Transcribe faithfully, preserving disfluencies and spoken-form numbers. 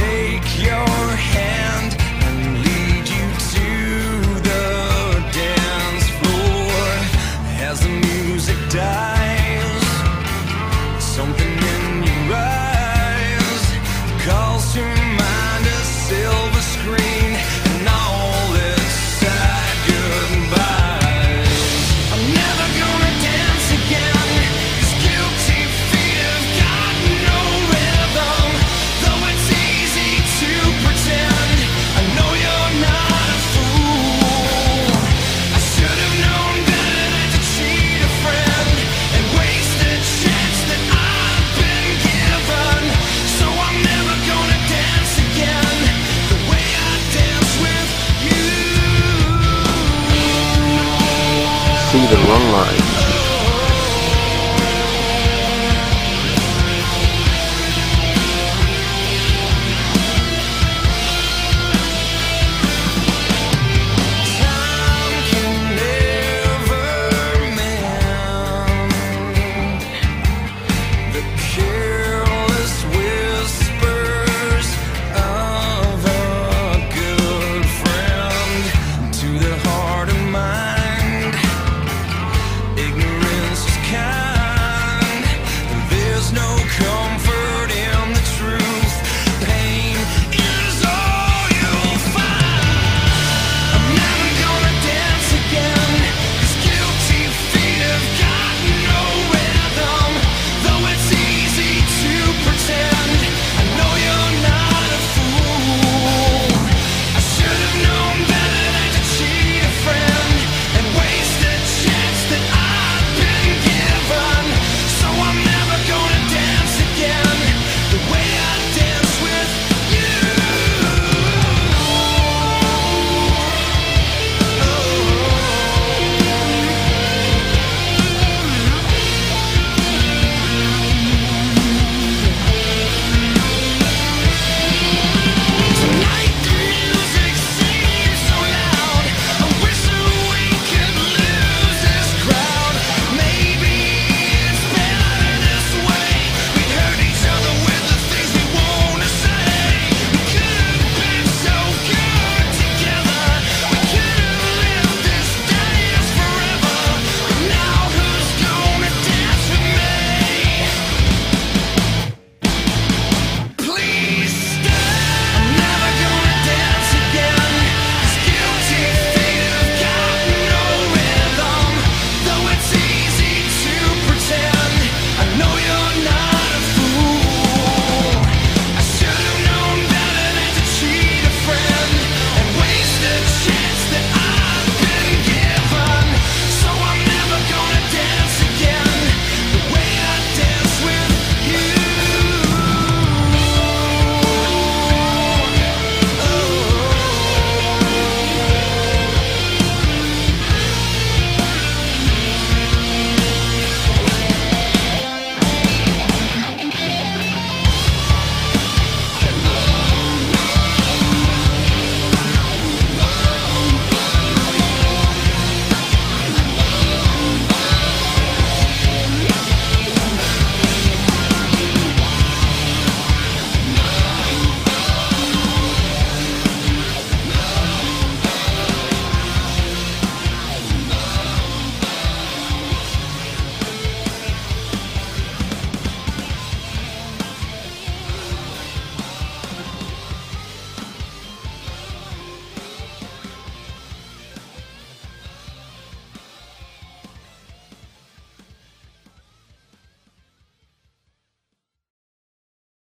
take your hand and lead you to the dance floor. As the music dies, something in your eyes calls to mind a silver screen and all its sad goodbyes. I'm never gonna dance again, 'cause guilty feet have got no rhythm. Though it's easy to pretend, I know you're not a fool. I should have known better than to cheat a friend and waste a chance that I've been given. So I'm never gonna dance again the way I dance with you. See the long line.